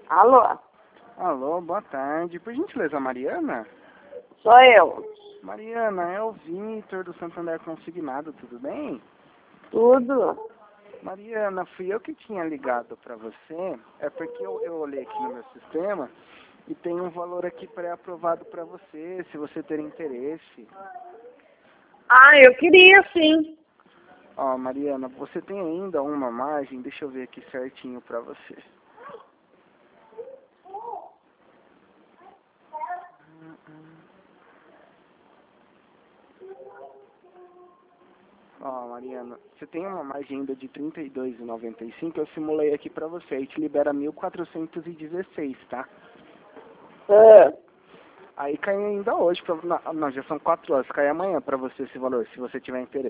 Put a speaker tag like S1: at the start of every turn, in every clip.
S1: Alô?
S2: Alô, boa tarde. Por gentileza, Mariana?
S1: Sou eu.
S2: Mariana, é o Vitor do Santander Consignado, tudo bem?
S1: Tudo?
S2: Mariana, fui eu que tinha ligado para você, é porque eu olhei aqui no meu sistema e tem um valor aqui pré-aprovado para você, se você ter interesse.
S1: Ah, eu queria sim.
S2: Ó, Mariana, você tem ainda uma margem, deixa eu ver aqui certinho para você. Ó, Mariana, você tem uma margem ainda de R$ 32,95, eu simulei aqui pra você, aí te libera 1.416, tá?
S1: Ah,
S2: Aí cai ainda hoje, não, já são 4 horas, cai amanhã pra você esse valor, se você tiver interesse.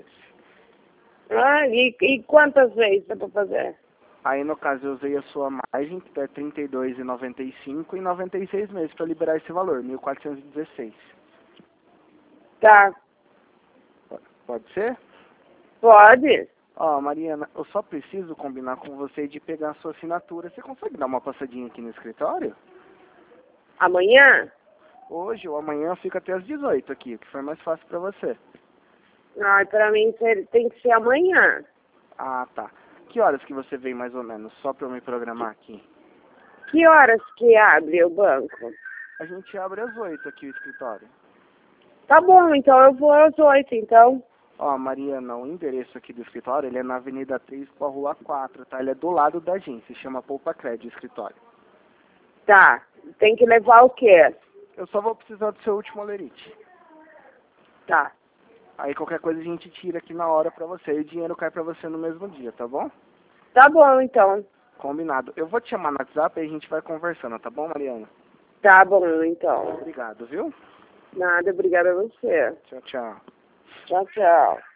S1: e quantas vezes dá pra fazer?
S2: Aí no caso eu usei a sua margem, que é R$ 32,95 e 96 meses pra liberar esse valor, 1.416.
S1: Tá,
S2: Pode ser?
S1: pode?
S2: Ó, Mariana, eu só preciso combinar com você de pegar a sua assinatura. Você consegue dar uma passadinha aqui no escritório?
S1: Amanhã?
S2: Hoje ou amanhã fica até às 18 aqui, o que for mais fácil pra você.
S1: Ai, pra mim tem que ser amanhã.
S2: Ah, tá. Que horas que você vem mais ou menos? Só pra eu me programar aqui.
S1: Que horas que abre o banco?
S2: A gente abre às 8 aqui o escritório.
S1: Tá bom, então eu vou às 8, então.
S2: Ó, Mariana, o endereço aqui do escritório, ele é na Avenida 3 com a Rua 4, tá? Ele é do lado da agência, chama Poupa Crédito o escritório.
S1: Tá, tem que levar o quê?
S2: Eu só vou precisar do seu último olerite.
S1: Tá.
S2: Aí qualquer coisa a gente tira aqui na hora pra você e o dinheiro cai pra você no mesmo dia, tá bom?
S1: Tá bom, então.
S2: Combinado. Eu vou te chamar no WhatsApp e a gente vai conversando, tá bom, Mariana?
S1: Tá bom, então.
S2: Obrigado, viu?
S1: Nada, obrigada a você.
S2: Tchau, tchau.
S1: Tchau, tchau.